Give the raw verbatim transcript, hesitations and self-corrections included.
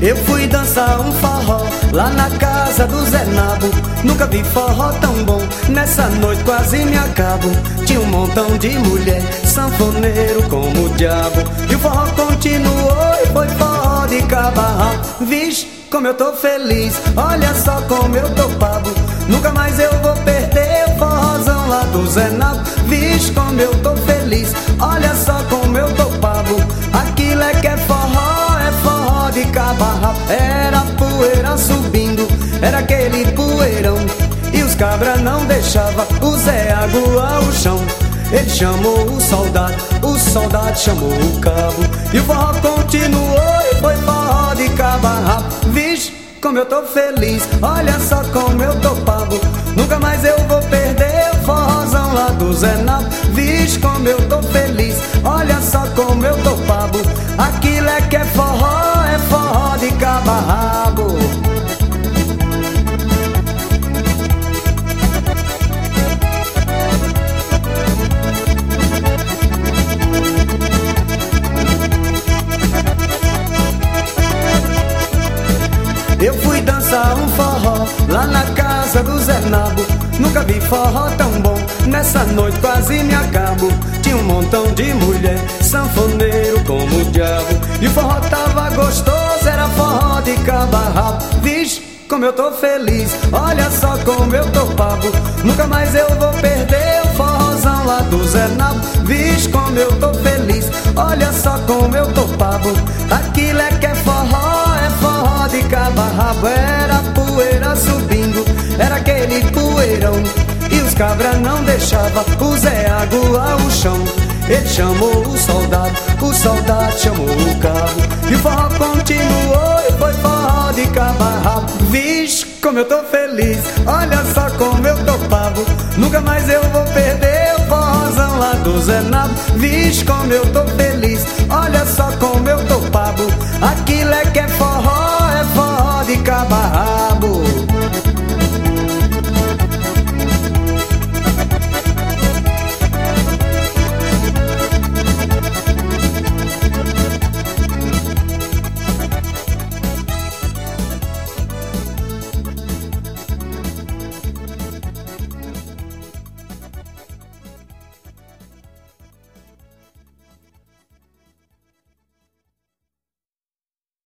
Eu fui dançar um forró lá na casa do Zé Nabo. Nunca vi forró tão bom, nessa noite quase me acabo. Tinha um montão de mulher, sanfoneiro como o diabo. E o forró continuou e foi forró de cabo a rabo. Vixe, como eu tô feliz, olha só como eu tô pago. Nunca mais eu vou perder o forrozão lá do Zé Nabo. Vixe, como eu tô feliz, olha só como eu tô pago. Aquilo é que é forró, é forró de cabo a rabo. Era poeira subindo, era aquele poeirão, e os cabras não deixavam o Zé aguar o chão. Ele chamou o soldado, o soldado chamou o cabo, e o forró continuou e foi forró de cabo a rabo. Vixe, como eu tô feliz, olha só como eu tô pago. Nunca mais eu vou perder o forrozão lá do Zé Nabo. Vixe, como eu tô feliz, olha só como eu tô pago. Aquilo é que é forró, é forró de cabo a rabo. Eu fui dançar um forró lá na casa do Zé Nabo. Nunca vi forró tão bom, nessa noite quase me acabo. Tinha um montão de mulher, sanfoneiro como o diabo. E o forró tava gostoso, era forró de cabo a rabo. Vixe, como eu tô feliz, olha só como eu tô pago. Nunca mais eu vou perder o forrozão lá do Zé Nabo. Vixe, como eu tô feliz, olha só como eu tô pago. Aquilo é que é forró, é forró de cabo a rabo. Era poeira subindo, era aquele poeirão, e os cabras não deixavam o Zé aguar o chão. Ele chamou o soldado, o soldado chamou o cabo, e o forró continuou e foi forró de cabo a rabo. Vixe, como eu tô feliz, olha só como eu tô pago. Nunca mais eu vou perder o forrozão lá do Zé Nabo. Vixe, como eu tô feliz, olha só como eu tô pago. Aquilo é que é